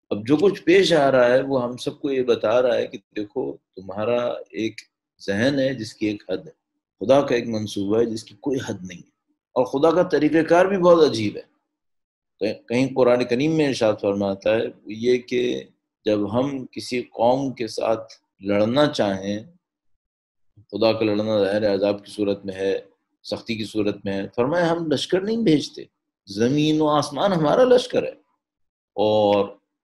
اب جو کچھ پیش آ رہا ہے وہ ہم سب کو یہ بتا رہا ہے کہ دیکھو تمہارا ایک ذہن ہے جس کی ایک حد ہے، خدا کا ایک منصوبہ ہے جس کی کوئی حد نہیں ہے، اور خدا کا طریقہ کار بھی بہت عجیب ہے۔ کہیں قرآن کریم میں ارشاد فرماتا ہے یہ کہ جب ہم کسی قوم کے ساتھ لڑنا چاہیں، خدا کا لڑنا ظاہر عذاب کی صورت میں ہے، سختی کی صورت میں ہے، فرمایا ہم لشکر نہیں بھیجتے، زمین و آسمان ہمارا لشکر ہے۔ اور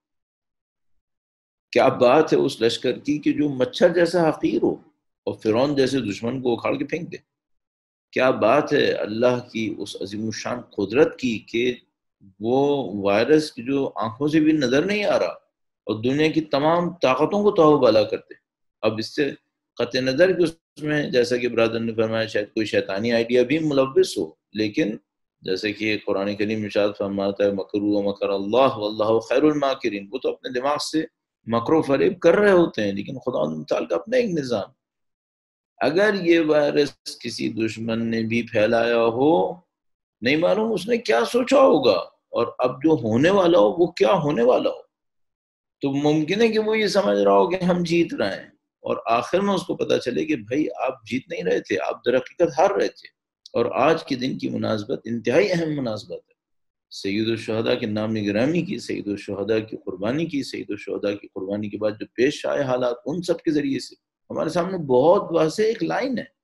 کیا بات ہے اس لشکر کی کہ جو مچھر جیسا حقیر ہو اور فرعون جیسے دشمن کو اکھاڑ کے پھینک دے۔ کیا بات ہے اللہ کی اس عظیم الشان قدرت کی کہ وہ وائرس کی جو آنکھوں سے بھی نظر نہیں آ رہا اور دنیا کی تمام طاقتوں کو توبہ بالا کرتے۔ اب اس سے قطع نظر کہ اس میں جیسا کہ برادر نے فرمایا شاید کوئی شیطانی آئیڈیا بھی ملوث ہو، لیکن جیسے کہ قرآن کریم ارشاد فرماتا ہے مکروا ومکر اللہ واللہ خیر الماکرین، وہ تو اپنے دماغ سے مکر و فریب کر رہے ہوتے ہیں، لیکن خدا تعالیٰ کا اپنا ایک نظام۔ اگر یہ وائرس کسی دشمن نے بھی پھیلایا ہو، نہیں معلوم اس نے کیا سوچا ہوگا، اور اب جو ہونے والا ہو وہ کیا ہونے والا ہو۔ تو ممکن ہے کہ وہ یہ سمجھ رہا ہو کہ ہم جیت رہے ہیں، اور آخر میں اس کو پتا چلے کہ بھائی آپ جیت نہیں رہے تھے، آپ در حقیقت ہار رہے تھے۔ اور آج کے دن کی مناسبت انتہائی اہم مناسبت ہے، سید الشہداء کے نام گرامی کی، سید الشہداء کی قربانی کی، سید الشہداء کی قربانی کے بعد جو پیش آئے حالات، ان سب کے ذریعے سے ہمارے سامنے بہت واضح ایک لائن ہے۔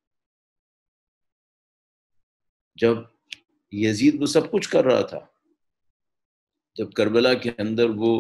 جب یزید وہ سب کچھ کر رہا تھا، جب کربلا کے اندر وہ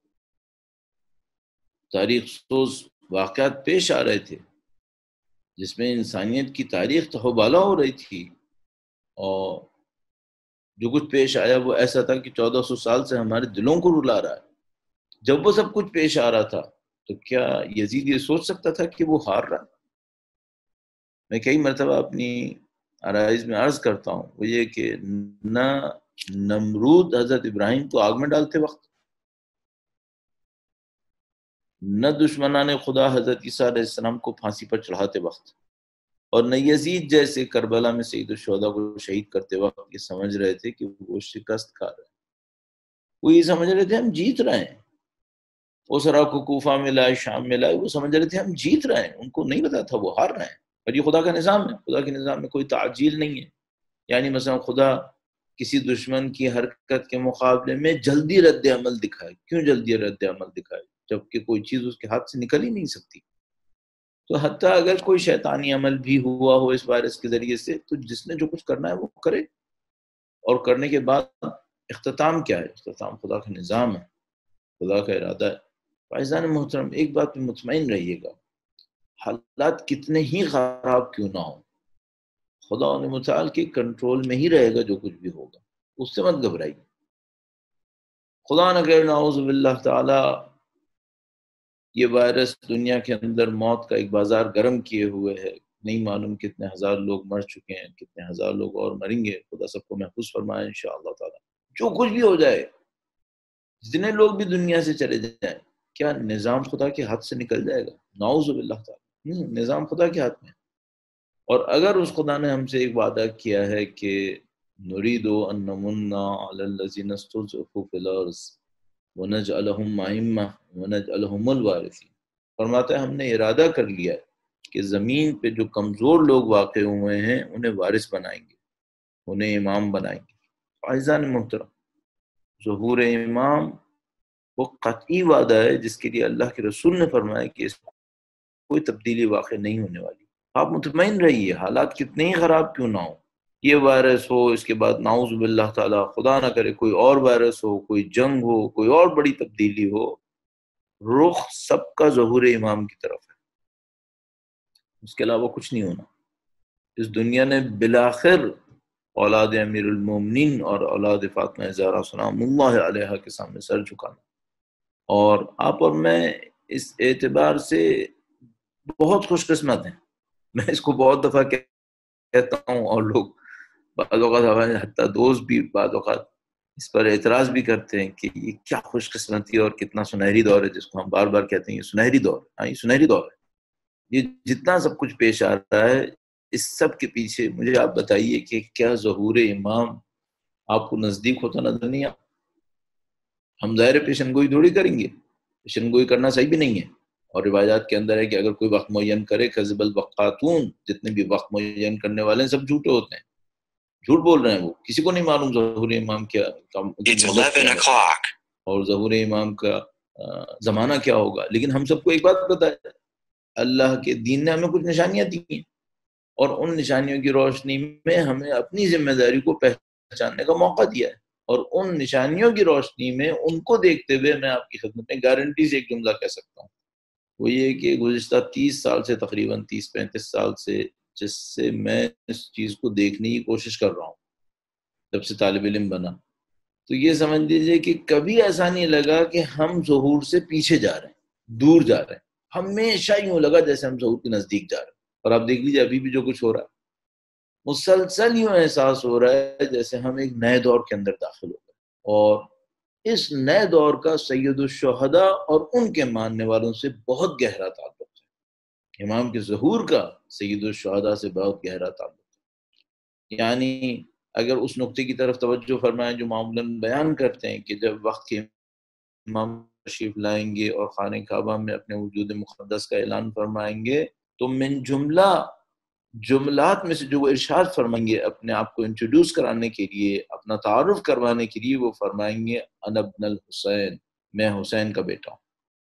تاریخ سوز واقعات پیش آ رہے تھے جس میں انسانیت کی تاریخ تہوبالا ہو رہی تھی، اور جو کچھ پیش آیا وہ ایسا تھا کہ 1400 سال سے ہمارے دلوں کو رلا رہا ہے۔ جب وہ سب کچھ پیش آ رہا تھا تو کیا یزید یہ سوچ سکتا تھا کہ وہ ہار رہا؟ میں کئی مرتبہ اپنی عرائض میں عرض کرتا ہوں، وہ یہ کہ نہ نمرود حضرت ابراہیم کو آگ میں ڈالتے وقت، نہ دشمنان خدا حضرت عیسیٰ علیہ السلام کو پھانسی پر چڑھاتے وقت، اور نہ یزید جیسے کربلا میں سید الشہداء کو شہید کرتے وقت یہ سمجھ رہے تھے کہ وہ شکست کھا رہے ہیں۔ وہ یہ سمجھ رہے تھے ہم جیت رہے ہیں۔ اس راہ کو کوفہ میں لائے، شام میں لائے، وہ سمجھ رہے تھے ہم جیت رہے ہیں، ان کو نہیں پتا تھا وہ ہار رہے ہیں۔ اور یہ خدا کا نظام ہے، خدا کے نظام میں کوئی تعجیل نہیں ہے۔ یعنی مثلا خدا کسی دشمن کی حرکت کے مقابلے میں جلدی رد عمل دکھائے، کیوں جلدی رد عمل دکھائے جبکہ کوئی چیز اس کے ہاتھ سے نکل ہی نہیں سکتی؟ تو حتیٰ اگر کوئی شیطانی عمل بھی ہوا ہو اس وائرس کے ذریعے سے، تو جس نے جو کچھ کرنا ہے وہ کرے، اور کرنے کے بعد اختتام کیا ہے؟ اختتام خدا کا نظام ہے، خدا کا ارادہ ہے۔ فائزان محترم، ایک بات پہ مطمئن رہیے گا، حالات کتنے ہی خراب کیوں نہ ہو، خدا متعال کے کنٹرول میں ہی رہے گا جو کچھ بھی ہوگا، اس سے مت گھبرائیے۔ خدا نہ کرے نعوذ باللہ تعالی یہ وائرس دنیا کے اندر موت کا ایک بازار گرم کیے ہوئے ہے، نہیں معلوم کتنے ہزار لوگ مر چکے ہیں، کتنے ہزار لوگ اور مریں گے، خدا سب کو محفوظ فرمائے انشاءاللہ تعالی۔ جو کچھ بھی ہو جائے، جتنے لوگ بھی دنیا سے چلے جائیں، کیا نظام خدا کے ہاتھ سے نکل جائے گا؟ نعوذ باللہ تعالی، نظام خدا کے ہاتھ میں۔ اور اگر اس خدا نے ہم سے ایک وعدہ کیا ہے کہ نرید ان نمن علی الذین استضعفوا فی الارض ونجعلہم ائمہ ونجعلہم الوارثین، فرماتا ہے ہم نے ارادہ کر لیا ہے کہ زمین پہ جو کمزور لوگ واقع ہوئے ہیں انہیں وارث بنائیں گے، انہیں امام بنائیں گے۔ عزیزان محترم، ظہور امام وہ قطعی وعدہ ہے جس کے لیے اللہ کے رسول نے فرمایا کہ اس کوئی تبدیلی واقع نہیں ہونے والی۔ آپ مطمئن رہیے، حالات کتنے ہی خراب کیوں نہ ہو، یہ وائرس ہو، اس کے بعد نعوذ باللہ تعالی خدا نہ کرے کوئی اور وائرس ہو، کوئی جنگ ہو، کوئی اور بڑی تبدیلی ہو، رخ سب کا ظہور امام کی طرف ہے، اس کے علاوہ کچھ نہیں ہونا۔ اس دنیا نے بالآخر اولاد امیر المومنین اور اولاد فاطمہ زہرا سلام اللہ علیہا کے سامنے سر جھکانا، اور آپ اور میں اس اعتبار سے بہت خوش قسمت ہیں۔ میں اس کو بہت دفعہ کہتا ہوں، اور لوگ بعض اوقات ہمارے حتیٰ دوست بھی بعض اوقات اس پر اعتراض بھی کرتے ہیں کہ یہ کیا خوش قسمتی اور کتنا سنہری دور ہے، جس کو ہم بار بار کہتے ہیں یہ سنہری دور ہے۔ ہاں، یہ سنہری دور ہے۔ یہ جتنا سب کچھ پیش آ رہا ہے، اس سب کے پیچھے مجھے آپ بتائیے کہ کیا ظہور امام آپ کو نزدیک ہوتا نظر نہیں آتا؟ ہم ظاہر پیشن گوئی تھوڑی کریں گے، پیشن گوئی کرنا صحیح بھی نہیں ہے، اور روایات کے اندر ہے کہ اگر کوئی وقت معین کرے کذب الوقاتون، جتنے بھی وقت معین کرنے والے ہیں سب جھوٹے ہوتے ہیں، جھوٹ بول رہے ہیں، وہ کسی کو نہیں معلوم ظہور امام کیا اور ظہور امام کا زمانہ کیا ہوگا، لیکن ہم سب کو ایک بات پتہ ہے، اللہ کے دین نے ہمیں کچھ نشانیاں دی ہیں، اور ان نشانیوں کی روشنی میں ہمیں اپنی ذمہ داری کو پہچاننے کا موقع دیا ہے، اور ان نشانیوں کی روشنی میں ان کو دیکھتے ہوئے میں آپ کی خدمت میں گارنٹی سے ایک جملہ کہہ سکتا ہوں، وہ یہ کہ گزشتہ 30 سال سے، تقریباً 30-35 سال سے، جس سے میں اس چیز کو دیکھنے کی کوشش کر رہا ہوں جب سے طالب علم بنا، تو یہ سمجھ لیجیے کہ کبھی ایسا نہیں لگا کہ ہم ظہور سے پیچھے جا رہے ہیں، دور جا رہے ہیں، ہمیشہ یوں لگا جیسے ہم ظہور کے نزدیک جا رہے ہیں۔ اور آپ دیکھ لیجیے ابھی بھی جو کچھ ہو رہا ہے، مسلسل یوں احساس ہو رہا ہے جیسے ہم ایک نئے دور کے اندر داخل ہو گئے، اور اس نئے دور کا سید الشہداء اور ان کے ماننے والوں سے بہت گہرا تعلق ہے، امام کے ظہور کا سید الشہداء سے بہت گہرا تعلق ہے۔ یعنی اگر اس نقطے کی طرف توجہ فرمائیں جو معمولاً بیان کرتے ہیں کہ جب وقت کے امام تشریف لائیں گے اور خانہ کعبہ میں اپنے وجود مقدس کا اعلان فرمائیں گے، تو من جملات میں سے جو وہ ارشاد فرمائیں گے اپنے آپ کو انٹروڈیوس کرانے کے لیے، اپنا تعارف کروانے کے لیے، وہ فرمائیں گے انا ابن الحسین، میں حسین کا بیٹا ہوں۔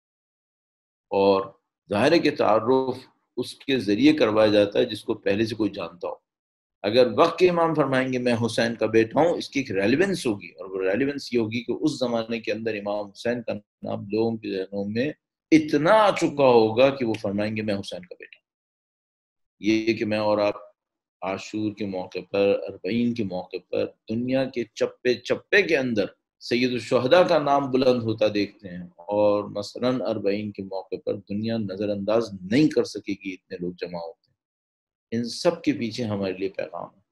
اور ظاہر ہے کہ تعارف اس کے ذریعے کروایا جاتا ہے جس کو پہلے سے کوئی جانتا ہو۔ اگر وقت کے امام فرمائیں گے میں حسین کا بیٹا ہوں، اس کی ایک ریلیونس ہوگی، اور وہ ریلیونس یہ ہوگی کہ اس زمانے کے اندر امام حسین کا نام لوگوں کے ذہنوں میں اتنا آ چکا ہوگا کہ وہ فرمائیں گے میں حسین کا بیٹا ہوں۔ یہ کہ میں اور آپ عاشور کے موقع پر، اربعین کے موقع پر دنیا کے چپے چپے کے اندر سید الشہداء کا نام بلند ہوتا دیکھتے ہیں، اور مثلاً اربعین کے موقع پر دنیا نظر انداز نہیں کر سکے گی، اتنے لوگ جمع ہوتے ہیں۔ ان سب کے پیچھے ہمارے لیے پیغام ہے،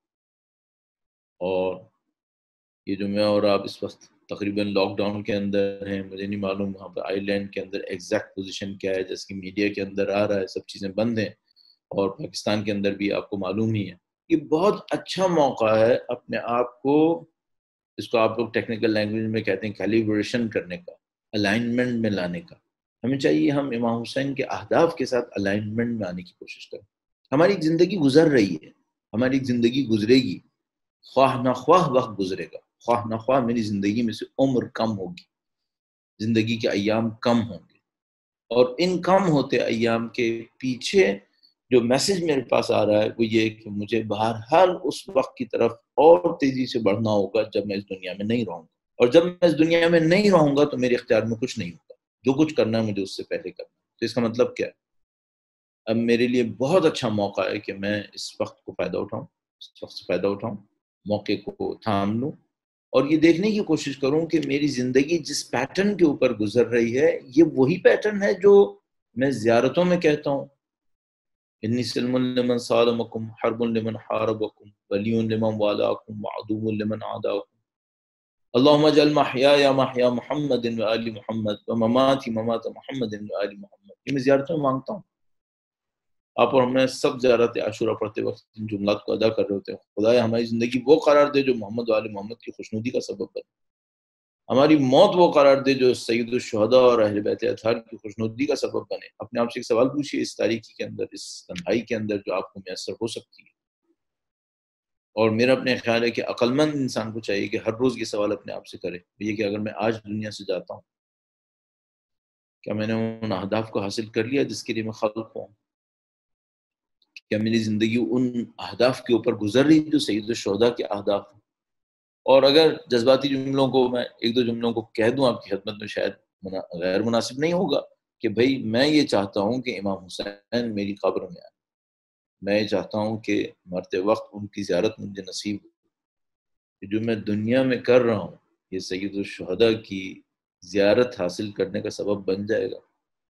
اور یہ جو میں اور آپ اس وقت تقریباً لاک ڈاؤن کے اندر ہیں، مجھے نہیں معلوم وہاں پہ آئی لینڈ کے اندر ایگزیکٹ پوزیشن کیا ہے، جیسے کہ میڈیا کے اندر آ رہا ہے سب چیزیں بند ہیں، اور پاکستان کے اندر بھی آپ کو معلوم ہی ہے۔ یہ بہت اچھا موقع ہے اپنے آپ کو، اس کو آپ لوگ ٹیکنیکل لینگویج میں کہتے ہیں کیلیبریشن کرنے کا، الائنمنٹ میں لانے کا۔ ہمیں چاہیے ہم امام حسین کے اہداف کے ساتھ الائنمنٹ میں آنے کی کوشش کریں۔ ہماری ایک زندگی گزر رہی ہے، ہماری ایک زندگی گزرے گی، خواہ نہ خواہ وقت گزرے گا، خواہ نہ خواہ میری زندگی میں سے عمر کم ہوگی، زندگی کے ایام کم ہوں گے، اور ان کم ہوتے ایام کے پیچھے جو میسج میرے پاس آ رہا ہے وہ یہ کہ مجھے بہرحال اس وقت کی طرف اور تیزی سے بڑھنا ہوگا جب میں اس دنیا میں نہیں رہوں گا، اور جب میں اس دنیا میں نہیں رہوں گا تو میرے اختیار میں کچھ نہیں ہوگا، جو کچھ کرنا ہے مجھے اس سے پہلے کرنا ہے۔ تو اس کا مطلب کیا ہے؟ اب میرے لیے بہت اچھا موقع ہے کہ میں اس وقت کو فائدہ اٹھاؤں، اس وقت سے فائدہ اٹھاؤں، موقع کو تھام لوں، اور یہ دیکھنے کی کوشش کروں کہ میری زندگی جس پیٹرن کے اوپر گزر رہی ہے یہ وہی پیٹرن ہے جو میں زیارتوں میں کہتا ہوں، انی سلم لمن صالمکم، حرب لمن حاربکم، ولی لمن والاکم، وعدو لمن عاداکم، اللہم اجعل محیایا محیا محمد و آل محمد، ومماتی ممات محمد و آل محمد۔ یہ میں زیارتوں میں مانگتا ہوں۔ آپ اور میں سب زیارت عاشورہ پڑھتے وقت ان جملات کو ادا کر رہے ہوتے ہیں، خدایا ہماری زندگی وہ قرار دے جو محمد و آل محمد کی خوشنودی کا سبب بنے، ہماری موت وہ قرار دے جو سید الشہداء اور اہل بیت اطہار کی خوشنودی کا سبب بنے۔ اپنے آپ سے ایک سوال پوچھیے اس تاریکی کے اندر، اس تنہائی کے اندر جو آپ کو میسر ہو سکتی ہے، اور میرا اپنے خیال ہے کہ عقل مند انسان کو چاہیے کہ ہر روز یہ سوال اپنے آپ سے کرے، یہ کہ اگر میں آج دنیا سے جاتا ہوں کیا میں نے ان اہداف کو حاصل کر لیا جس کے لیے میں خلق ہوں؟ کیا میری زندگی ان اہداف کے اوپر گزر رہی جو سید الشہداء کے اہداف ہیں؟ اور اگر جذباتی جملوں کو میں ایک دو جملوں کو کہہ دوں آپ کی خدمت میں، شاید غیر مناسب نہیں ہوگا، کہ بھئی میں یہ چاہتا ہوں کہ امام حسین میری قبر میں آئے، میں یہ چاہتا ہوں کہ مرتے وقت ان کی زیارت مجھے نصیب ہو، کہ جو میں دنیا میں کر رہا ہوں یہ سید الشہداء کی زیارت حاصل کرنے کا سبب بن جائے گا۔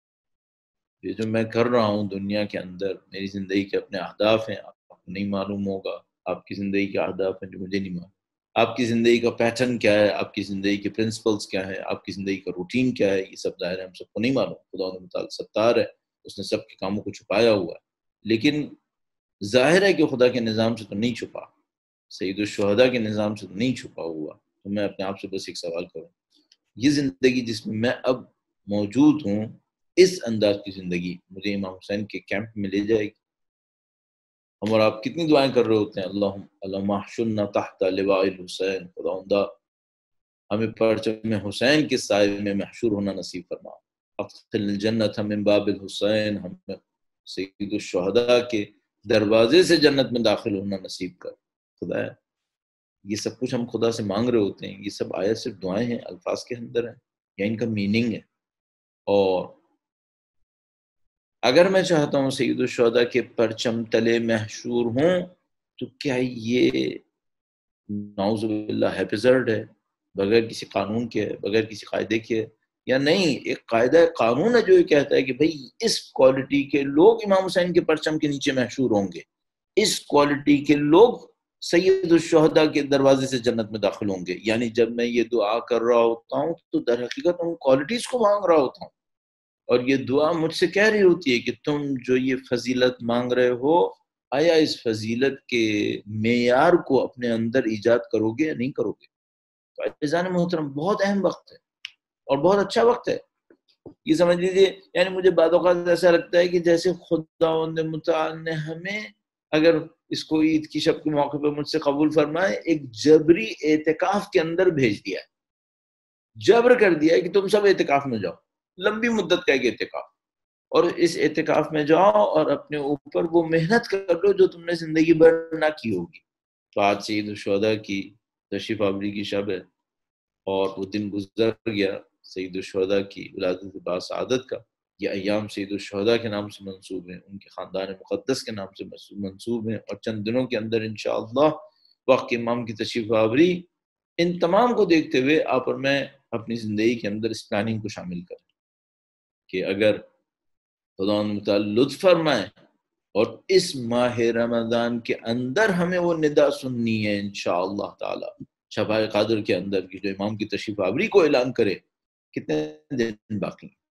یہ جو میں کر رہا ہوں دنیا کے اندر، میری زندگی کے اپنے اہداف ہیں، آپ کو نہیں معلوم ہوگا، آپ کی زندگی کے اہداف ہیں جو مجھے نہیں معلوم، آپ کی زندگی کا پیٹرن کیا ہے، آپ کی زندگی کے پرنسپلز کیا ہے، آپ کی زندگی کا روٹین کیا ہے، یہ سب ظاہر ہے ہم سب کو نہیں معلوم۔ خدا متعال ستار ہے، اس نے سب کے کاموں کو چھپایا ہوا ہے، لیکن ظاہر ہے کہ خدا کے نظام سے تو نہیں چھپا، سید الشہداء کے نظام سے تو نہیں چھپا ہوا۔ تو میں اپنے آپ سے بس ایک سوال کروں، یہ زندگی جس میں میں اب موجود ہوں، اس انداز کی زندگی مجھے امام حسین کے کیمپ میں لے جائے گی۔ ہم اور آپ کتنی دعائیں کر رہے ہوتے ہیں، اللہم احشرنا تحت لواء الحسین، خداوندہ ہمیں پرچم حسین کے سائے میں محشور ہونا نصیب فرما، ادخل الجنت من باب الحسین، ہمیں سید الشہداء کے دروازے سے جنت میں داخل ہونا نصیب کر۔ خدا یہ سب کچھ ہم خدا سے مانگ رہے ہوتے ہیں، یہ سب آیت صرف دعائیں ہیں، الفاظ کے اندر ہیں یا ان کا میننگ ہے؟ اور اگر میں چاہتا ہوں سید الشہداء کے پرچم تلے محشور ہوں تو کیا یہ نعوذ باللہ ہیپیزرڈ ہے، بغیر کسی قانون کے، بغیر کسی قاعدے کے؟ یا نہیں، ایک قاعدہ قانون ہے جو یہ کہتا ہے کہ بھئی اس کوالٹی کے لوگ امام حسین کے پرچم کے نیچے محشور ہوں گے، اس کوالٹی کے لوگ سید الشہداء کے دروازے سے جنت میں داخل ہوں گے۔ یعنی جب میں یہ دعا کر رہا ہوتا ہوں تو در حقیقت ان کوالٹیز کو مانگ رہا ہوتا ہوں، اور یہ دعا مجھ سے کہہ رہی ہوتی ہے کہ تم جو یہ فضیلت مانگ رہے ہو، آیا اس فضیلت کے معیار کو اپنے اندر ایجاد کرو گے یا نہیں کرو گے؟ تو عزیزان محترم، بہت اہم وقت ہے اور بہت اچھا وقت ہے۔ یہ سمجھ لیجیے، یعنی مجھے بعض اوقات ایسا لگتا ہے کہ جیسے خداوند متعال نے ہمیں، اگر اس کو عید کی شب کے موقع پہ مجھ سے قبول فرمائے، ایک جبری اعتکاف کے اندر بھیج دیا ہے، جبر کر دیا ہے کہ تم سب اعتکاف میں جاؤ، لمبی مدت کا ایک اعتکاف، اور اس اعتکاف میں جاؤ اور اپنے اوپر وہ محنت کر لو جو تم نے زندگی بھر نہ کی ہوگی۔ تو آج سید الشہداء کی تشریف آوری کی شب ہے، اور وہ دن گزر گیا سید الشہداء کی ولادت باسعادت کا۔ یہ ایام سید الشہداء کے نام سے منسوب ہیں، ان کے خاندان مقدس کے نام سے منسوب ہیں، اور چند دنوں کے اندر انشاءاللہ وقت امام کی تشریف آوری، ان تمام کو دیکھتے ہوئے آپ اور میں اپنی زندگی کے اندر اس پلاننگ کو شامل کریں کہ اگر خدا متعال لطف فرمائے اور اس ماہ رمضان کے اندر ہمیں وہ ندا سننی ہے انشاءاللہ تعالی شفاء قادر کے اندر کی، جو امام کی تشریف آوری کو اعلان کرے، کتنے دن باقی ہیں؟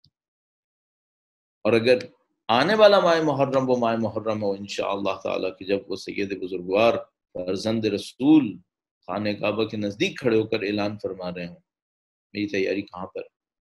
اور اگر آنے والا ماہ محرم وہ ماہ محرم ہو انشاءاللہ تعالی کہ جب وہ سید بزرگوار فرزند رسول خانہ کعبہ کے نزدیک کھڑے ہو کر اعلان فرما رہے ہوں، میری تیاری کہاں پر؟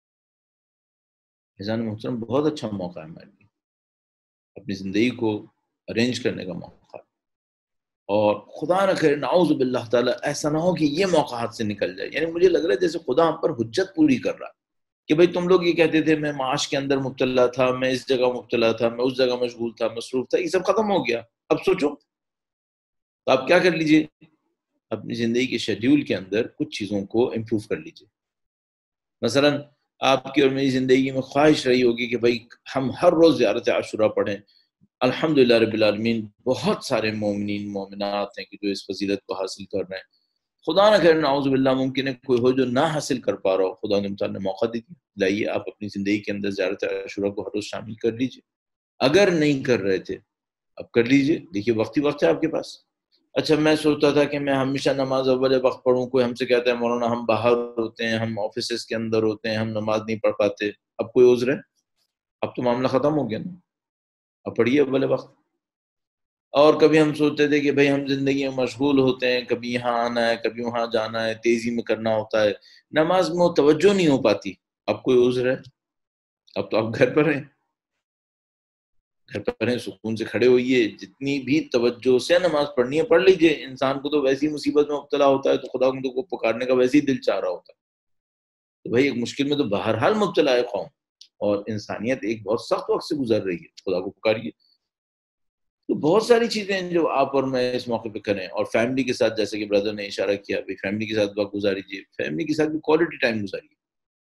عزیزان محترم، بہت اچھا موقع ہے ہمارے لیے، اپنی زندگی کو ارینج کرنے کا موقع ہے، اور خدا نہ کرے نعوذ باللہ تعالیٰ ایسا نہ ہو کہ یہ موقع ہاتھ سے نکل جائے۔ یعنی مجھے لگ رہا ہے جیسے خدا ہم پر حجت پوری کر رہا ہے کہ بھئی تم لوگ یہ کہتے تھے میں معاش کے اندر مبتلا تھا، میں اس جگہ مبتلا تھا، میں اس جگہ مشغول تھا، مصروف تھا، یہ سب ختم ہو گیا، اب سوچو۔ تو آپ کیا کر لیجئے، اپنی زندگی کے شیڈیول کے اندر کچھ چیزوں کو امپروو کر لیجئے۔ مثلا آپ کی اور میری زندگی میں خواہش رہی ہوگی کہ بھئی ہم ہر روز زیارت عاشوراء پڑھیں۔ الحمدللہ رب العالمین، بہت سارے مومنین مومنات ہیں کہ جو اس فضیلت کو حاصل کر رہے ہیں۔ خدا نہ کرے نعوذ باللہ ممکن ہے کوئی ہو جو نہ حاصل کر پا رہا ہو، خدا نے موقع دی، لائیے آپ اپنی زندگی کے اندر زیارت عاشوراء کو ہر روز شامل کر لیجئے۔ اگر نہیں کر رہے تھے اب کر لیجئے، دیکھیے وقت ہی وقت ہے آپ کے پاس۔ اچھا میں سوچتا تھا کہ میں ہمیشہ نماز اول وقت پڑھوں، کوئی ہم سے کہتا ہے مولانا ہم باہر ہوتے ہیں، ہم آفیسز کے اندر ہوتے ہیں، ہم نماز نہیں پڑھ پاتے، اب کوئی عذر ہے؟ اب تو معاملہ ختم ہو گیا نا، اب پڑھیے اول وقت۔ اور کبھی ہم سوچتے تھے کہ بھئی ہم زندگی میں مشغول ہوتے ہیں، کبھی یہاں آنا ہے، کبھی وہاں جانا ہے، تیزی میں کرنا ہوتا ہے، نماز میں توجہ نہیں ہو پاتی، اب کوئی عذر ہے؟ اب تو آپ گھر پر ہیں، گھر پر ہیں، سکون سے کھڑے ہوئیے، جتنی بھی توجہ سے نماز پڑھنی ہے پڑھ لیجئے۔ انسان کو تو ویسی مصیبت میں مبتلا ہوتا ہے تو خدا کو پکارنے کا ویسے ہی دل چاہ رہا ہوتا ہے، تو بھئی ایک مشکل میں تو بہرحال مبتلا ہے قوم، اور انسانیت ایک بہت سخت وقت سے گزر رہی ہے، خدا کو پکاریے۔ تو بہت ساری چیزیں ہیں جو آپ اور میں اس موقع پہ کریں، اور فیملی کے ساتھ، جیسے کہ بردر نے اشارہ کیا، بھی فیملی کے ساتھ وقت گزاریے، فیملی کے ساتھ بھی کوالٹی ٹائم گزاریے۔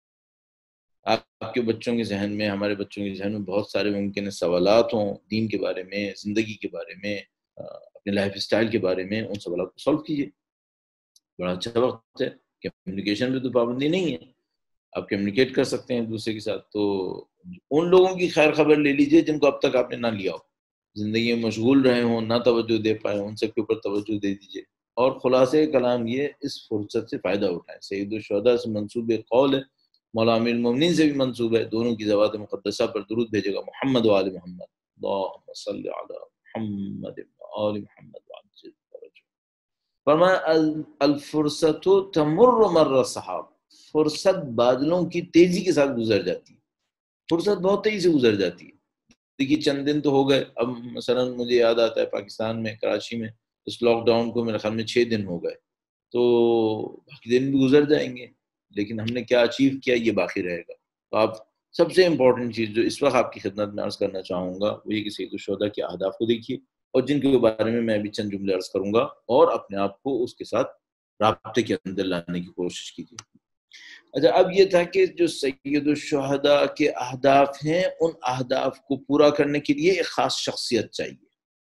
آپ کے بچوں کے ذہن میں، ہمارے بچوں کے ذہن میں بہت سارے ممکن سوالات ہوں دین کے بارے میں، زندگی کے بارے میں، اپنے لائف اسٹائل کے بارے میں، ان سوالات کو سالو کیجیے۔ بڑا اچھا وقت ہے، کمیونیکیشن میں تو پابندی نہیں ہے، آپ کمیونیکیٹ کر سکتے ہیں دوسرے کے ساتھ، تو ان لوگوں کی خیر خبر لے لیجئے جن کو اب تک آپ نے نہ لیا ہو، زندگی میں مشغول رہے ہوں، نہ توجہ دے پائے، ان سب کے اوپر توجہ دے دیجئے۔ اور خلاصے کلام یہ، اس فرصت سے فائدہ اٹھائیں۔ سید الشہداء سے منسوب قول ہے، مولا امیر المومنین سے بھی منسوب ہے، دونوں کی ذوات مقدسہ پر درود بھیجے گا، محمد و آل محمد، اللہم صلی علی محمد و آل محمد وعجل فرجہ۔ فرمایا الفرصت تمر مر السحاب، فرصت بادلوں کی تیزی کے ساتھ گزر جاتی ہے، فرصت بہت تیزی سے گزر جاتی ہے. دیکھیے چند دن تو ہو گئے، اب مثلا مجھے یاد آتا ہے پاکستان میں کراچی میں اس لاک ڈاؤن کو میرے خیال میں 6 دن ہو گئے، تو باقی دن بھی گزر جائیں گے، لیکن ہم نے کیا اچیو کیا یہ باقی رہے گا. تو آپ سب سے امپورٹنٹ چیز جو اس وقت آپ کی خدمت میں عرض کرنا چاہوں گا وہ یہ کہ سید الشہداء کے اہداف کو دیکھیے، اور جن کے بارے میں بھی چند جملے عرض کروں گا، اور اپنے آپ کو اس کے ساتھ رابطے کے اندر لانے کی کوشش کیجیے. اچھا، اب یہ تھا کہ جو سید الشہداء کے اہداف ہیں ان اہداف کو پورا کرنے کے لیے ایک خاص شخصیت چاہیے.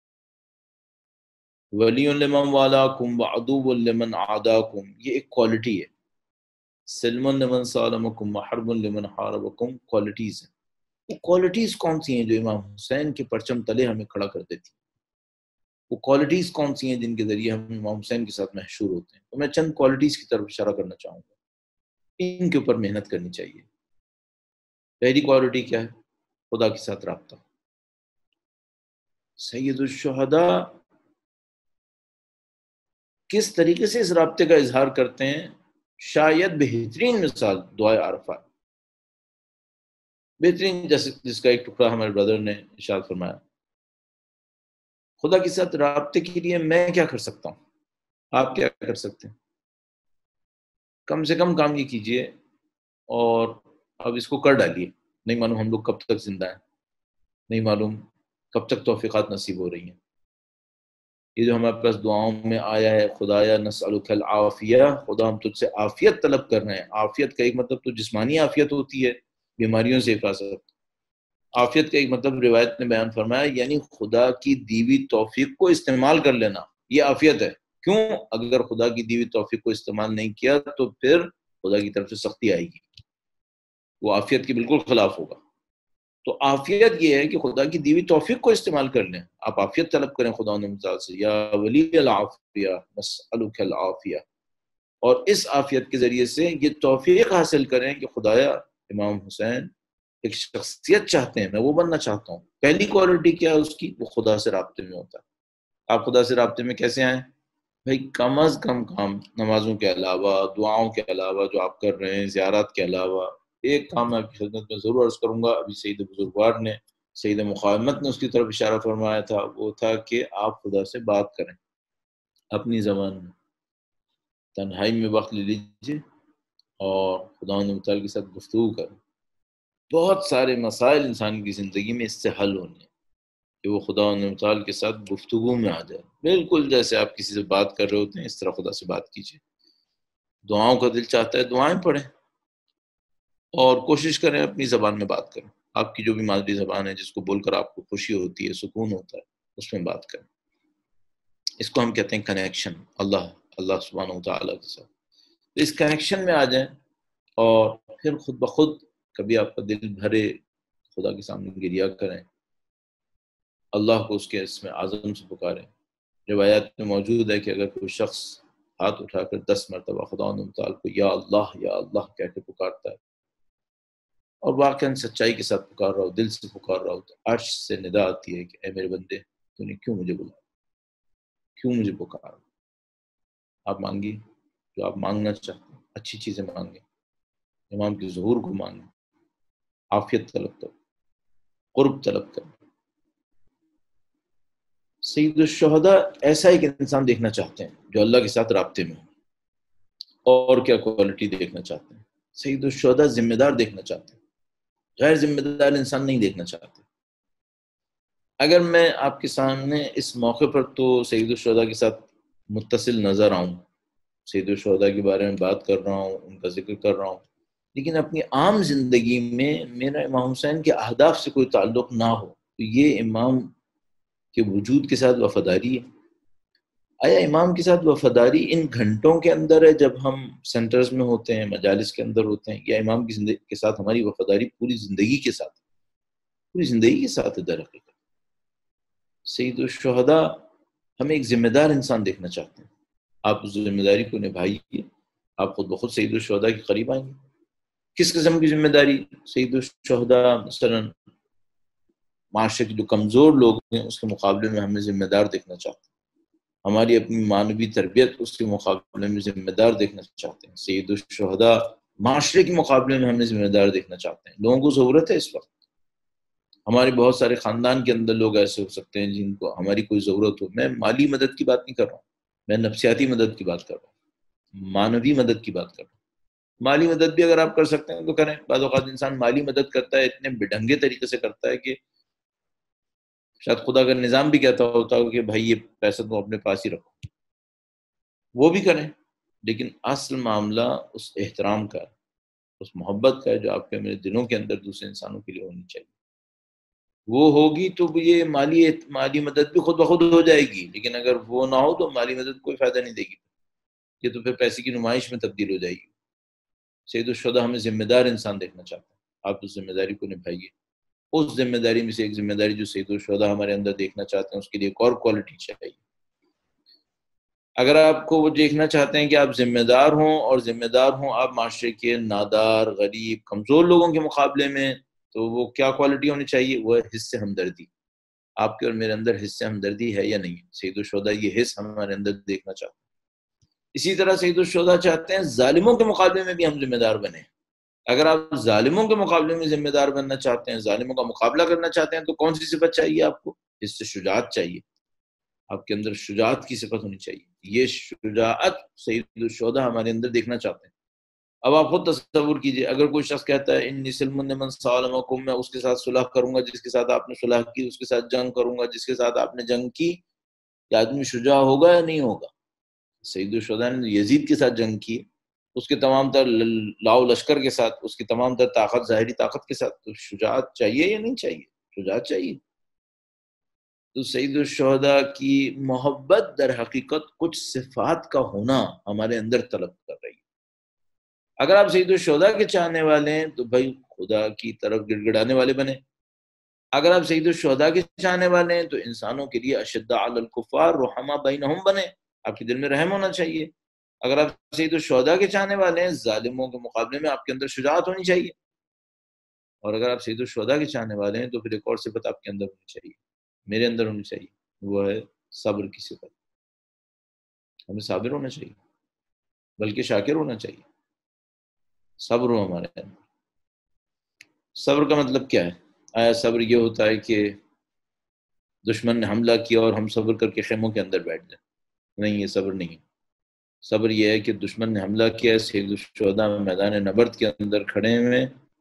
ولی لمن والاکم وعدو لمن عاداکم، یہ ایک کوالٹی ہے. سلم لمن سالمکم وحرب لمن حاربکم، کوالٹیز ہیں. وہ کوالٹیز کون سی ہیں جو امام حسین کے پرچم تلے ہمیں کھڑا کر دیتی؟ وہ کوالٹیز کون سی ہیں جن کے ذریعے ہم امام حسین کے ساتھ محشور ہوتے ہیں؟ تو میں چند کوالٹیز کی طرف اشارہ کرنا چاہوں گا، ان کے اوپر محنت کرنی چاہیے. پہلی کوالٹی کیا ہے؟ خدا کے ساتھ رابطہ. سید الشہداء کس طریقے سے اس رابطے کا اظہار کرتے ہیں؟ شاید بہترین مثال دعائے عرفات، بہترین جس کا ایک ٹکڑا ہمارے بردر نے ارشاد فرمایا. خدا کے ساتھ رابطے کے لیے میں کیا کر سکتا ہوں، آپ کیا کر سکتے ہیں؟ کم سے کم کام یہ کیجئے اور اب اس کو کر ڈالیے. نہیں معلوم ہم لوگ کب تک زندہ ہیں، نہیں معلوم کب تک توفیقات نصیب ہو رہی ہیں. یہ جو ہمارے پاس دعاؤں میں آیا ہے، خدایا نسألک العافیہ، خدا ہم تجھ سے عافیت طلب کر رہے ہیں. عافیت کا ایک مطلب تو جسمانی عافیت ہوتی ہے، بیماریوں سے حفاظت. عافیت کا ایک مطلب روایت نے بیان فرمایا یعنی خدا کی دیوی توفیق کو استعمال کر لینا، یہ عافیت ہے. کیوں؟ اگر خدا کی دیوی توفیق کو استعمال نہیں کیا تو پھر خدا کی طرف سے سختی آئے گی، وہ عافیت کے بالکل خلاف ہوگا. تو عافیت یہ ہے کہ خدا کی دیوی توفیق کو استعمال کر لیں. آپ عافیت طلب کریں خدا تعالیٰ سے، یا ولی العافیہ نسألک العافیہ، اور اس عافیت کے ذریعے سے یہ توفیق حاصل کریں کہ خدایا امام حسین ایک شخصیت چاہتے ہیں، میں وہ بننا چاہتا ہوں. پہلی کوالٹی کیا ہے اس کی؟ وہ خدا سے رابطے میں ہوتا ہے. آپ خدا سے رابطے میں کیسے آئیں؟ بھائی کم از کم کام نمازوں کے علاوہ، دعاؤں کے علاوہ جو آپ کر رہے ہیں، زیارات کے علاوہ، ایک کام میں آپ کی خدمت میں ضرور عرض کروں گا. ابھی سید بزرگوار نے، سید مقامت نے اس کی طرف اشارہ فرمایا تھا، وہ تھا کہ آپ خدا سے بات کریں اپنی زبان میں، تنہائی میں وقت لے لیجیے اور خدا تعالیٰ کے ساتھ گفتگو کریں. بہت سارے مسائل انسان کی زندگی میں اس سے حل ہونے ہیں کہ وہ خدا تعالیٰ کے ساتھ گفتگو میں آ جائے. بالکل جیسے آپ کسی سے بات کر رہے ہوتے ہیں اس طرح خدا سے بات کیجیے. دعاؤں کا دل چاہتا ہے دعائیں پڑھیں اور کوشش کریں اپنی زبان میں بات کریں. آپ کی جو بھی مادری زبان ہے جس کو بول کر آپ کو خوشی ہوتی ہے، سکون ہوتا ہے، اس میں بات کریں. اس کو ہم کہتے ہیں کنیکشن اللہ سبحانہ و تعالیٰ کے ساتھ. اس کنیکشن میں آ جائیں اور پھر خود بخود کبھی آپ کا دل بھرے خدا کے سامنے گریہ کریں، اللہ کو اس کے اسم اعظم سے پکاریں. روایات میں موجود ہے کہ اگر کوئی شخص ہاتھ اٹھا کر 10 مرتبہ خدا تعالیٰ کو یا اللہ کہہ کے پکارتا ہے اور واقعاً سچائی کے ساتھ پکار رہا ہو، دل سے پکار رہا ہو، تو عرش سے ندا آتی ہے کہ اے میرے بندے، تو نے کیوں مجھے بلایا، کیوں مجھے پکارا. آپ مانگیے جو آپ مانگنا چاہتے ہیں، اچھی چیزیں مانگیں، امام کے ظہور کو مانگیں، عافیت طلب کریں، قرب طلب کریں. سید الشہداء ایسا ایک انسان دیکھنا چاہتے ہیں جو اللہ کے ساتھ رابطے میں ہو. اور کیا کوالٹی دیکھنا چاہتے ہیں؟ سید الشہداء ذمہ دار دیکھنا چاہتے ہیں، غیر ذمہ دار انسان نہیں دیکھنا چاہتے. اگر میں آپ کے سامنے اس موقع پر تو سید الشہداء کے ساتھ متصل نظر آؤں، سید الشہداء کے بارے میں بات کر رہا ہوں، ان کا ذکر کر رہا ہوں، لیکن اپنی عام زندگی میں میرا امام حسین کے اہداف سے کوئی تعلق نہ ہو، تو یہ امام کے وجود کے ساتھ وفاداری ہے. آیا امام کے ساتھ وفاداری ان گھنٹوں کے اندر ہے جب ہم سینٹرز میں ہوتے ہیں، مجالس کے اندر ہوتے ہیں، یا امام کی زندگی کے ساتھ ہماری وفاداری پوری زندگی کے ساتھ، پوری زندگی کے ساتھ ہے؟ در حقیقت سید الشہداء ہمیں ایک ذمہ دار انسان دیکھنا چاہتے ہیں. آپ اس ذمہ داری کو نبھائیے، آپ خود بخود سید الشہداء کے قریب آئیں گے. کس قسم کی ذمہ داری؟ سید الشہداء مثلا معاشرے کے جو کمزور لوگ ہیں اس کے مقابلے میں ہمیں ذمہ دار دیکھنا چاہتے ہیں. ہماری اپنی معنوی تربیت اس کے مقابلے میں ذمہ دار دیکھنا چاہتے ہیں. سید الشہداء معاشرے کے مقابلے میں ہم نے ذمہ دار دیکھنا چاہتے ہیں. لوگوں کو ضرورت ہے اس وقت. ہمارے بہت سارے خاندان کے اندر لوگ ایسے ہو سکتے ہیں جن کو ہماری کوئی ضرورت ہو. میں مالی مدد کی بات نہیں کر رہا ہوں، میں نفسیاتی مدد کی بات کر رہا ہوں، مانوی مدد کی بات کر رہا ہوں. مالی مدد بھی اگر آپ کر سکتے ہیں تو کریں. بعض اوقات انسان مالی مدد کرتا ہے اتنے بڈھنگے طریقے سے کرتا ہے کہ شاید خدا کا نظام بھی کہتا ہوتا ہو کہ بھائی یہ پیسہ تو اپنے پاس ہی رکھو. وہ بھی کریں، لیکن اصل معاملہ اس احترام کا، اس محبت کا ہے جو آپ کے میرے دلوں کے اندر دوسرے انسانوں کے لیے ہونی چاہیے. وہ ہوگی تو یہ مالی مدد بھی خود بخود ہو جائے گی. لیکن اگر وہ نہ ہو تو مالی مدد کوئی فائدہ نہیں دے گی، یہ تو پھر پیسے کی نمائش میں تبدیل ہو جائے گی. سید الشہداء ہمیں ذمہ دار انسان دیکھنا چاہتا ہے. آپ اس ذمہ داری کو نبھائیے. اس ذمہ داری میں سے ایک ذمہ داری جو سید الشہداء ہمارے اندر دیکھنا چاہتے ہیں، اس کے لیے ایک اور کوالٹی چاہیے. اگر آپ کو وہ دیکھنا چاہتے ہیں کہ آپ ذمہ دار ہوں، اور ذمہ دار ہوں آپ معاشرے کے نادار، غریب، کمزور لوگوں کے مقابلے میں، تو وہ کیا کوالٹی ہونی چاہیے؟ وہ ہے حس ہمدردی. آپ کے اور میرے اندر حس ہمدردی ہے یا نہیں؟ سید الشہداء یہ حس ہمارے اندر دیکھنا چاہتے ہیں. اسی طرح سید الشہداء چاہتے ہیں ظالموں کے مقابلے میں بھی ہم ذمہ دار بنیں. اگر آپ ظالموں کے مقابلے میں ذمہ دار بننا چاہتے ہیں، ظالموں کا مقابلہ کرنا چاہتے ہیں، تو کون سی صفت چاہیے آپ کو؟ اس سے شجاعت چاہیے. آپ کے اندر شجاعت کی صفت ہونی چاہیے. یہ شجاعت سید الشہداء ہمارے اندر دیکھنا چاہتے ہیں. اب آپ خود تصور کیجئے، اگر کوئی شخص کہتا ہے انی سلم لمن سالمکم، میں اس کے ساتھ صلح کروں گا جس کے ساتھ آپ نے صلح کی، اس کے ساتھ جنگ کروں گا جس کے ساتھ آپ نے جنگ کی. یہ آدمی شجاع ہوگا یا نہیں ہوگا؟ سید الشہداء نے یزید کے ساتھ جنگ کی، اس کے تمام تر لاؤ لشکر کے ساتھ، اس کی تمام تر طاقت، ظاہری طاقت کے ساتھ. تو شجاعت چاہیے یا نہیں چاہیے؟ شجاعت چاہیے. تو سید الشہداء کی محبت در حقیقت کچھ صفات کا ہونا ہمارے اندر طلب کر رہی ہے. اگر آپ سید الشہداء کے چاہنے والے ہیں تو بھائی خدا کی طرف گڑ گڑانے والے بنے. اگر آپ سید الشہداء کے چاہنے والے ہیں تو انسانوں کے لیے اشداء علی الکفار رحماء بینہم بنے. آپ کے دل میں رحم ہونا چاہیے. اگر آپ سید الشہداء کے چاہنے والے ہیں، ظالموں کے مقابلے میں آپ کے اندر شجاعت ہونی چاہیے. اور اگر آپ سید الشہداء کے چاہنے والے ہیں تو پھر ایک اور صفت آپ کے اندر ہونی چاہیے، میرے اندر ہونی چاہیے، وہ ہے صبر کی صفت. ہمیں صابر ہونا چاہیے، بلکہ شاکر ہونا چاہیے. صبر ہو ہمارے اندر. صبر کا مطلب کیا ہے؟ آیا صبر یہ ہوتا ہے کہ دشمن نے حملہ کیا اور ہم صبر کر کے خیموں کے اندر بیٹھ جائیں؟ نہیں، یہ صبر نہیں ہے. صبر یہ ہے کہ دشمن نے حملہ کیا ہے، سید الشہداء میدان نبرد کے اندر کھڑے ہوئے،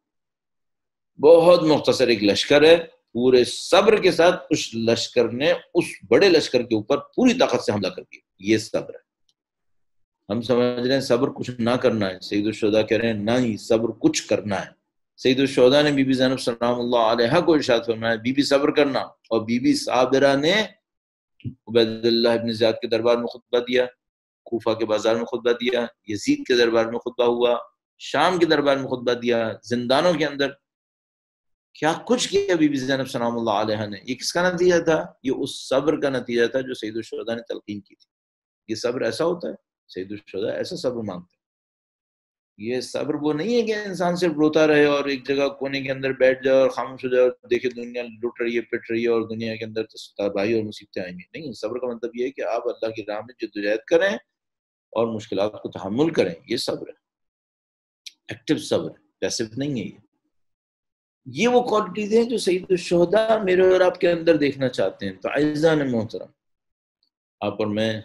بہت مختصر ایک لشکر ہے، پورے صبر کے ساتھ اس لشکر نے اس بڑے لشکر کے اوپر پوری طاقت سے حملہ کر دیا. یہ صبر ہے. ہم سمجھ رہے ہیں صبر کچھ نہ کرنا ہے، سید الشہداء کہہ رہے ہیں نہیں، صبر کچھ کرنا ہے. سید الشہداء نے بی بی زینب سلام اللہ علیہا کو ارشاد فرمایا بی بی صبر کرنا، اور بی بی صابرہ نے عبید اللہ ابن زیاد کے دربار میں خطبہ دیا، کوفہ کے بازار میں خطبہ دیا، یزید کے دربار میں خطبہ ہوا، شام کے دربار میں خطبہ دیا، زندانوں کے اندر. کیا کچھ کیا بی بی زینب سلام اللہ علیہا نے. یہ کس کا نتیجہ تھا؟ یہ اس صبر کا نتیجہ تھا جو سید الشہداء نے تلقین کی تھی. یہ صبر ایسا ہوتا ہے، سید الشہداء ایسا صبر مانگتے ہیں. یہ صبر وہ نہیں ہے کہ انسان صرف روتا رہے اور ایک جگہ کونے کے اندر بیٹھ جائے اور خاموش ہو جائے اور دیکھے دنیا لٹ رہی ہے، پٹ رہی ہے اور دنیا کے اندر تباہی اور مصیبتیں آئیں گی. نہیں، صبر کا مطلب یہ ہے کہ آپ اللہ کی راہ میں جدوجہد کریں اور مشکلات کو تحمل کریں. یہ صبر ہے، ایکٹیو صبر ہے، پیسو نہیں ہے. یہ وہ کوالٹیز ہیں جو سید الشہداء میرے اور آپ کے اندر دیکھنا چاہتے ہیں. تو اعزان محترم، آپ اور میں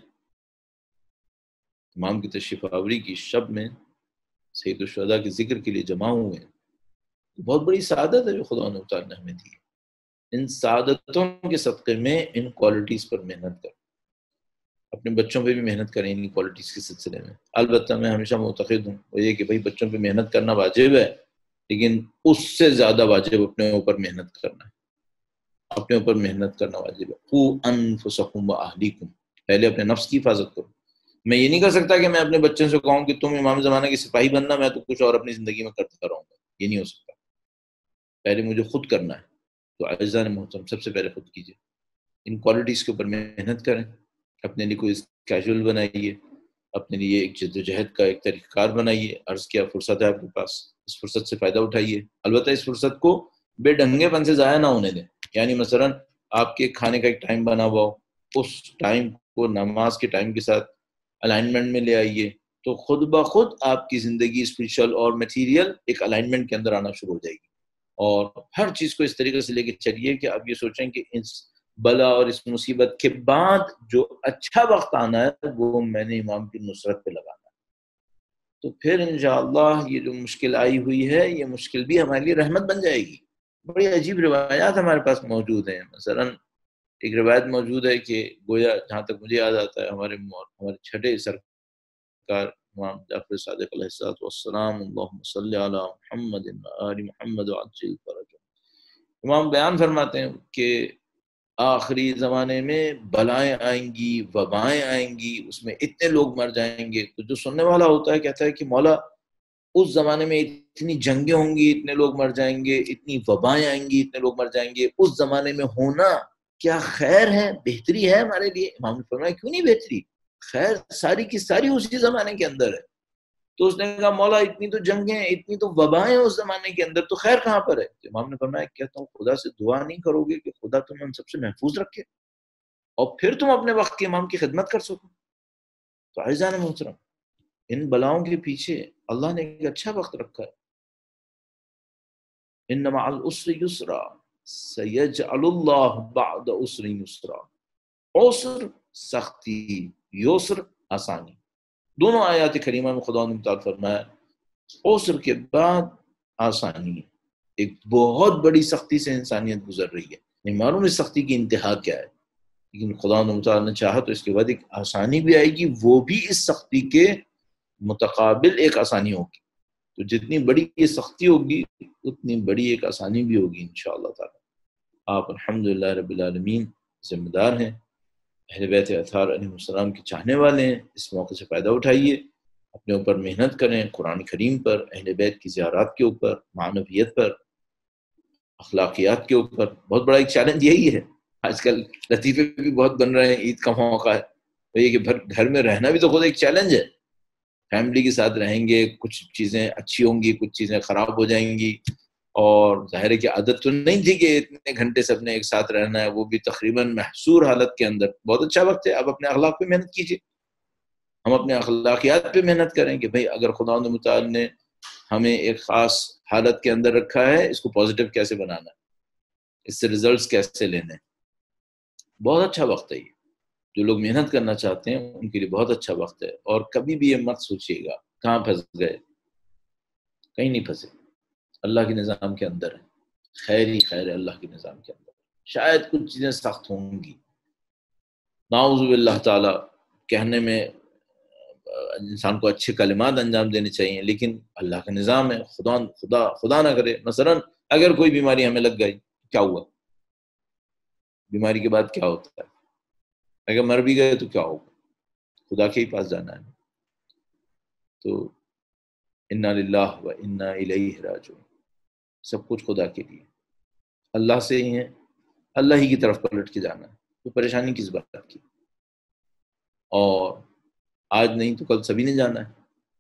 امام کی تشریف آوری کی شب میں سید الشہداء کے ذکر کے لیے جمع ہوئے ہیں. بہت بڑی سعادت ہے جو خدا تعالیٰ نے ہمیں دی. ان سعادتوں کے صدقے میں ان کوالٹیز پر محنت کریں. اپنے بچوں پہ بھی محنت کریں ان کوالٹیز کے سلسلے میں. البتہ میں ہمیشہ معتقد ہوں وہ یہ کہ بھائی بچوں پہ محنت کرنا واجب ہے، لیکن اس سے زیادہ واجب اپنے اوپر محنت کرنا ہے. اپنے اوپر محنت کرنا واجب ہے. قوا انفسکم واہلیکم، پہلے اپنے نفس کی حفاظت کرو. میں یہ نہیں کر سکتا کہ میں اپنے بچوں سے کہوں کہ تم امام زمانہ کی سپاہی بننا، میں تو کچھ اور اپنی زندگی میں کرتا رہوں گا. یہ نہیں ہو سکتا. پہلے مجھے خود کرنا ہے. تو اعزان محترم، سب سے پہلے خود کیجیے. ان کوالٹیز کے اوپر محنت کریں. اپنے لیے کوئی کیجول بنائیے، اپنے لیے ایک جدوجہد کا ایک طریقہ کار بنائیے. عرض کیا فرصت ہے آپ کے پاس، اس فرصت سے فائدہ اٹھائیے. البتہ اس فرصت کو بے ڈھنگے پن سے ضائع نہ ہونے دیں. یعنی مثلا آپ کے کھانے کا ایک ٹائم بنا ہوا ہو، اس ٹائم کو نماز کے ٹائم کے ساتھ الائنمنٹ میں لے آئیے. تو خود بخود آپ کی زندگی اسپریچل اور میٹیریل ایک الائنمنٹ کے اندر آنا شروع ہو جائے گی. اور ہر چیز کو اس طریقے سے لے کے چلیے کہ آپ یہ سوچیں کہ اس بلا اور اس مصیبت کے بعد جو اچھا وقت آنا ہے وہ میں نے امام کی نصرت پہ لگانا ہے. تو پھر انشاءاللہ یہ جو مشکل آئی ہوئی ہے یہ مشکل بھی ہمارے لیے رحمت بن جائے گی. بڑی عجیب روایات ہمارے پاس موجود ہیں. مثلا ایک روایت موجود ہے کہ گویا جہاں تک مجھے یاد آتا ہے ہمارے چھٹے سرکار امام جعفر صادق علیہ الصلوۃ والسلام اللہم صلی علی محمد آل محمد وعجل فرجہ، امام بیان فرماتے ہیں کہ آخری زمانے میں بلائیں آئیں گی، وبائیں آئیں گی، اس میں اتنے لوگ مر جائیں گے. تو جو سننے والا ہوتا ہے کہتا ہے کہ مولا اس زمانے میں اتنی جنگیں ہوں گی، اتنے لوگ مر جائیں گے، اتنی وبائیں آئیں گی، اتنے لوگ مر جائیں گے، اس زمانے میں ہونا کیا خیر ہے، بہتری ہے ہمارے لیے؟ امام نے فرمایا کیوں نہیں بہتری، خیر ساری کی ساری اسی زمانے کے اندر ہے. تو اس نے کہا مولا اتنی تو جنگیں، اتنی تو وبائیں اس زمانے کے اندر، تو خیر کہاں پر ہے؟ تو امام نے فرمایا کہتا ہوں خدا سے دعا نہیں کرو گے کہ خدا تمہیں ان سب سے محفوظ رکھے اور پھر تم اپنے وقت کے امام کی خدمت کر سکو. تو عزیزان محترم، ان بلاؤں کے پیچھے اللہ نے ایک اچھا وقت رکھا ہے. ان مع العسر یسرا سیجعل اللہ بعد عسر یسرا. عسر سختی، یسر آسانی. دونوں آیات کریمہ میں خدا نے متعارف فرمایا عسر کے بعد آسانی ہے. ایک بہت بڑی سختی سے انسانیت گزر رہی ہے، نہیں معلوم اس سختی کی انتہا کیا ہے، لیکن خدا متعال نے چاہا تو اس کے بعد ایک آسانی بھی آئے گی، وہ بھی اس سختی کے متقابل ایک آسانی ہوگی. تو جتنی بڑی یہ سختی ہوگی اتنی بڑی ایک آسانی بھی ہوگی انشاءاللہ تعالی. آپ الحمدللہ رب العالمین ذمہ دار ہیں، اہل بیت اطہار علیہ السلام کے چاہنے والے ہیں. اس موقع سے فائدہ اٹھائیے، اپنے اوپر محنت کریں، قرآن کریم پر، اہل بیت کی زیارات کے اوپر، معنویت پر، اخلاقیات کے اوپر. بہت بڑا ایک چیلنج یہی ہے. آج کل لطیفے بھی بہت بن رہے ہیں، عید کا موقع ہے تو یہ کہ گھر میں رہنا بھی تو خود ایک چیلنج ہے. فیملی کے ساتھ رہیں گے، کچھ چیزیں اچھی ہوں گی، کچھ چیزیں خراب ہو جائیں گی. اور ظاہر ہے کہ عادت تو نہیں تھی کہ اتنے گھنٹے سب نے ایک ساتھ رہنا ہے، وہ بھی تقریباً محصور حالت کے اندر. بہت اچھا وقت ہے، اب اپنے اخلاق پہ محنت کیجیے. ہم اپنے اخلاقیات پہ محنت کریں کہ بھئی اگر خدا متعال نے ہمیں ایک خاص حالت کے اندر رکھا ہے، اس کو پازیٹیو کیسے بنانا ہے، اس سے ریزلٹس کیسے لینے ہیں. بہت اچھا وقت ہے یہ. جو لوگ محنت کرنا چاہتے ہیں ان کے لیے بہت اچھا وقت ہے. اور کبھی بھی یہ مت سوچیے گا کہاں پھنس گئے، کہیں نہیں پھنسے. اللہ کے نظام کے اندر ہے، خیر ہی خیر ہے اللہ کے نظام کے اندر. شاید کچھ چیزیں سخت ہوں گی، نعوذ باللہ تعالی، کہنے میں انسان کو اچھے کلمات انجام دینے چاہیے، لیکن اللہ کا نظام ہے. خدا نہ کرے مثلا اگر کوئی بیماری ہمیں لگ گئی، کیا ہوا؟ بیماری کے بعد کیا ہوتا ہے؟ اگر مر بھی گئے تو کیا ہوگا؟ خدا کے ہی پاس جانا ہے. تو انا للہ و انا الیہ راجعون. سب کچھ خدا کے لیے، اللہ سے ہی ہے، اللہ ہی کی طرف پلٹ کے جانا ہے. تو پریشانی کس بات کی؟ اور آج نہیں تو کل سبھی نے جانا ہے.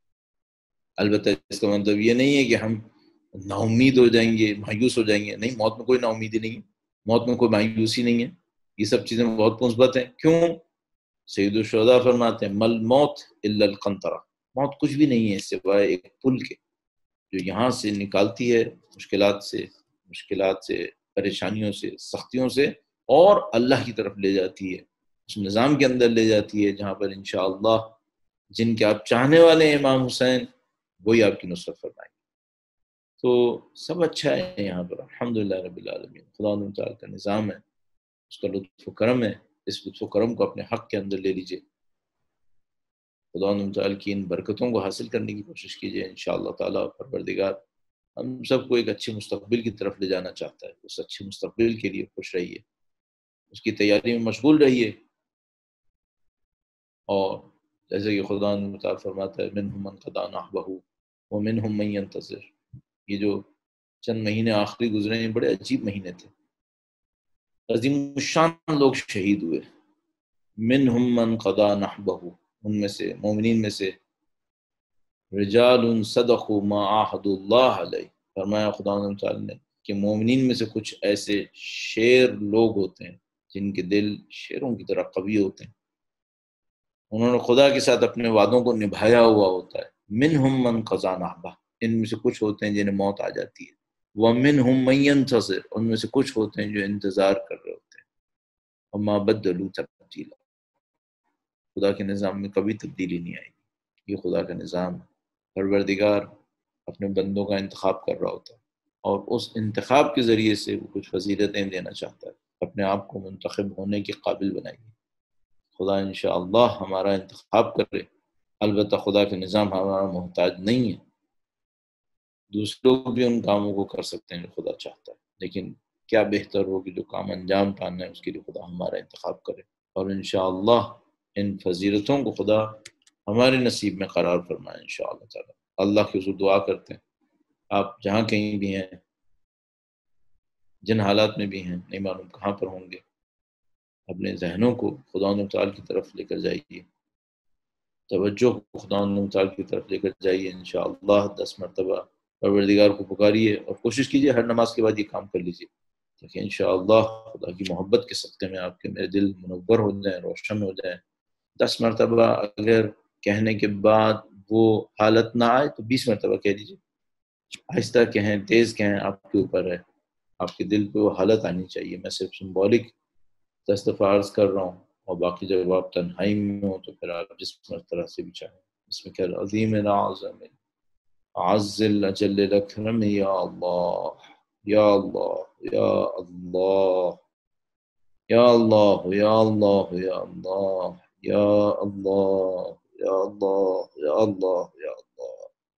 البتہ اس کا مطلب یہ نہیں ہے کہ ہم نا امید ہو جائیں گے، مایوس ہو جائیں گے. نہیں، موت میں کوئی نا امیدی نہیں ہے، موت میں کوئی مایوسی نہیں ہے. یہ سب چیزیں بہت مثبت ہیں. کیوں؟ سید الشہداء فرماتے ہیں مل موت الا القنطرہ. موت کچھ بھی نہیں ہے سوائے ایک پل کے، جو یہاں سے نکالتی ہے مشکلات سے، پریشانیوں سے، سختیوں سے، اور اللہ کی طرف لے جاتی ہے، اس نظام کے اندر لے جاتی ہے جہاں پر انشاءاللہ جن کے آپ چاہنے والے ہیں امام حسین، وہی آپ کی نصرت فرمائیں گے. تو سب اچھا ہے یہاں پر الحمدللہ رب العالمین. خدا تعالیٰ کا نظام ہے، اس کا لطف و کرم ہے. اس لطف و کرم کو اپنے حق کے اندر لے لیجئے. خدا تعالیٰ کی ان برکتوں کو حاصل کرنے کی کوشش کیجئے. انشاءاللہ تعالیٰ پروردگار ہم سب کو ایک اچھے مستقبل کی طرف لے جانا چاہتا ہے. اس اچھے مستقبل کے لیے خوش رہیے، اس کی تیاری میں مشغول رہیے. اور جیسے کہ خدا متعال فرماتا ہے منہم من قضی نحبہ ومنہم من ینتظر. یہ جو چند مہینے آخری گزرے ہیں بڑے عجیب مہینے تھے. عظیم الشان لوگ شہید ہوئے. منہم من قضی نحبہ، ان میں سے مومنین میں سے رجال صدقوا ما عاہدوا اللہ علیہ. فرمایا خدا تعالی نے کہ مومنین میں سے کچھ ایسے شیر لوگ ہوتے ہیں جن کے دل شیروں کی طرح قوی ہوتے ہیں، انہوں نے خدا کے ساتھ اپنے وعدوں کو نبھایا ہوا ہوتا ہے۔ منہم من قضا نحبہ، ان میں سے کچھ ہوتے ہیں جنہیں موت آ جاتی ہے، ومنہم من ینتصر، ان میں سے کچھ ہوتے ہیں جو انتظار کر رہے ہوتے ہیں، وما بدلوا تبدیلا، خدا کے نظام میں کبھی تبدیلی نہیں آئے گی، یہ خدا کا نظام ہے۔ پروردگار اپنے بندوں کا انتخاب کر رہا ہوتا ہے، اور اس انتخاب کے ذریعے سے وہ کچھ فضیلتیں دینا چاہتا ہے، اپنے آپ کو منتخب ہونے کے قابل بنائے گی۔ خدا انشاءاللہ ہمارا انتخاب کرے، البتہ خدا کے نظام ہمارا محتاج نہیں ہے، دوسرے لوگ بھی ان کاموں کو کر سکتے ہیں جو خدا چاہتا ہے، لیکن کیا بہتر ہو کہ جو کام انجام پانا ہے اس کے لیے خدا ہمارا انتخاب کرے، اور انشاءاللہ ان فضیلتوں کو خدا ہمارے نصیب میں قرار فرمائے انشاءاللہ تعالی۔ اللہ کے حضور دعا کرتے ہیں، آپ جہاں کہیں بھی ہیں، جن حالات میں بھی ہیں، نہیں معلوم کہاں پر ہوں گے، اپنے ذہنوں کو خدا تعالی کی طرف لے کر جائیے، توجہ کو خدا تعالی کی طرف لے کر جائیے، انشاءاللہ 10 مرتبہ پروردگار کو پکاریے، اور کوشش کیجیے ہر نماز کے بعد یہ کام کر لیجیے، تاکہ انشاءاللہ خدا کی محبت کے صدقے میں آپ کے میرے دل منور ہو جائیں، روشن ہو جائیں۔ 10 مرتبہ اگر کہنے کے بعد وہ حالت نہ آئے تو 20 مرتبہ کہہ دیجیے، آہستہ کہیں، تیز کہیں، آپ کے اوپر ہے، آپ کے دل پہ وہ حالت آنی چاہیے۔ میں صرف سمبولک 10 دفعہ عرض کر رہا ہوں، اور باقی جب آپ تنہائی میں ہوں تو پھر آپ جس طرح سے بھی چاہیں، اس میں کیا عظیم اعظم عزل اجل الاکرم یا اللہ یا اللہ یا اللہ یا اللہ یا اللہ یا اللہ یا اللہ یا اللہ یا اللہ یا اللہ۔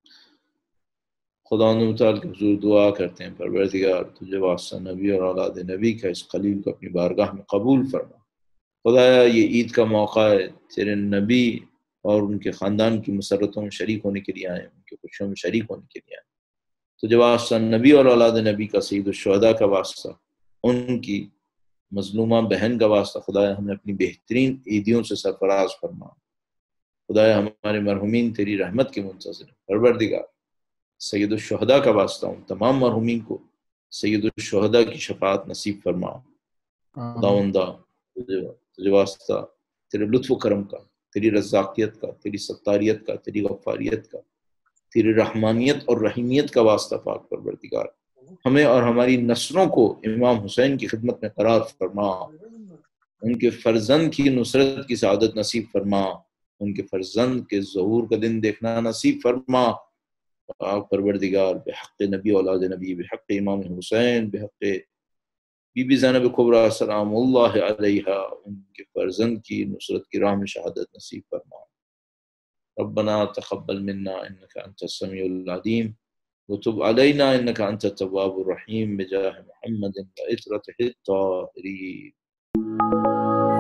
خدا متعال کے حضور دعا کرتے ہیں، پروردگار تجھے واسطہ نبی اور اولاد نبی کا اس خلیل کو اپنی بارگاہ میں قبول فرما۔ خدایا یہ عید کا موقع ہے، تیرے نبی اور ان کے خاندان کی مسرتوں میں شریک ہونے کے لیے آئے، ان کی خوشیوں میں شریک ہونے کے لیے آئے، تجھے واسطہ نبی اور اولاد نبی کا، سید الشہداء کا واسطہ، ان کی مظلومہ بہن کا واسطہ، خدایا ہمیں اپنی بہترین عیدیوں سے سرفراز فرما۔ خدایا ہمارے مرحومین تیری رحمت کے منتظر ہیں، پروردگار سید الشہداء کا واسطہ ان تمام مرحومین کو سید الشہداء کی شفاعت نصیب فرما۔ خداوندہ تجھے واسطہ تیرے لطف و کرم کا، تیری رزاقیت کا، تیری ستاریت کا، تیری غفاریت کا، تیری رحمانیت اور رحیمیت کا واسطہ پاک پروردگار ہمیں اور ہماری نسلوں کو امام حسین کی خدمت میں قرار فرما، ان کے فرزند کی نصرت کی سعادت نصیب فرما، ان کے فرزند کے ظہور کا دن دیکھنا نصیب فرما پروردگار، بحق نبی اولاد نبی، بحق امام حسین، بحق بی بی زینب کبریٰ سلام اللہ علیہا، ان کے فرزند کی نصرت کی راہ میں شہادت نصیب فرما۔ ربنا تقبل منا انك انت السميع العليم وتب علينا انك انت التواب الرحيم بجاه محمد وعترته الطاهرين۔